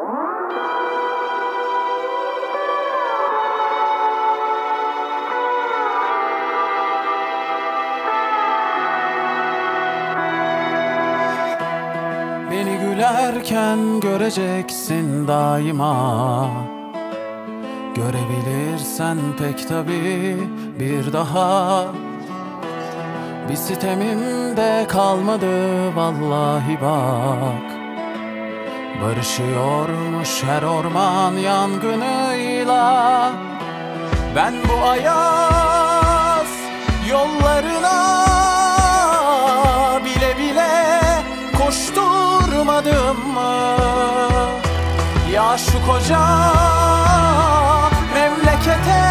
Beni gülerken göreceksin daima. Görebilirsen pek tabii bir daha. Bir sitemim de kalmadı vallahi bak. Barışıyormuş her orman yangınıyla. Ben bu ayaz yollarına bile bile koşturmadım mı? Ya şu koca memlekete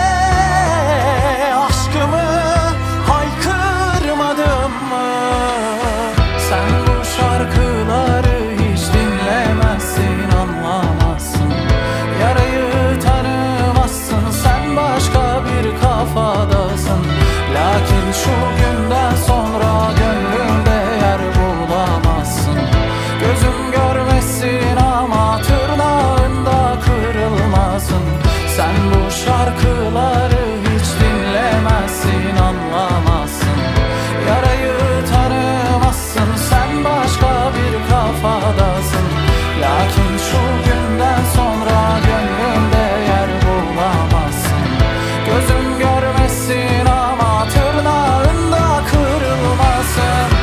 aşkımı haykırmadım mı? Sen bu şarkıları hiç dinlemezsin, anlamazsın. Yarayı tanımazsın, sen başka bir kafadasın. Lakin şu günden sonra gönlümde yer bulamazsın. Gözüm görmesin ama tırnağında kırılmasın. Sen bu şarkıları hiç dinlemezsin, anlamazsın. Yarayı tanımazsın, sen başka bir kafadasın. Lakin şu günden sonra gönlümde yer bulamazsın. Gözüm görmesin ama tırnağında kırılmasın.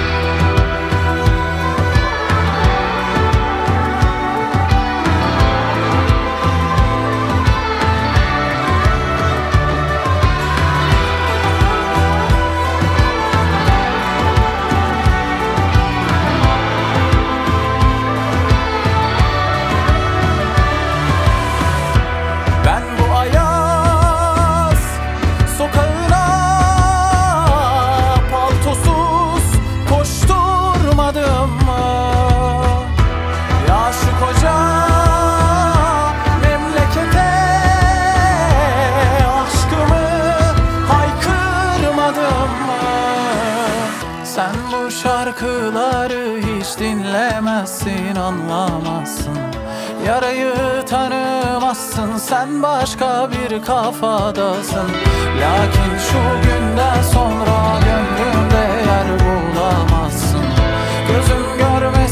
Ben bu ayaz sokağına paltosuz koşturmadım mı? Ya şu koca memlekete aşkımı haykırmadım mı? Sen bu şarkıları hiç dinlemezsin, anlamazsın. Yarayı tanımazsın, sen başka bir kafadasın. Lakin şu günden sonra gönlümde yer bulamazsın. Gözüm görmesin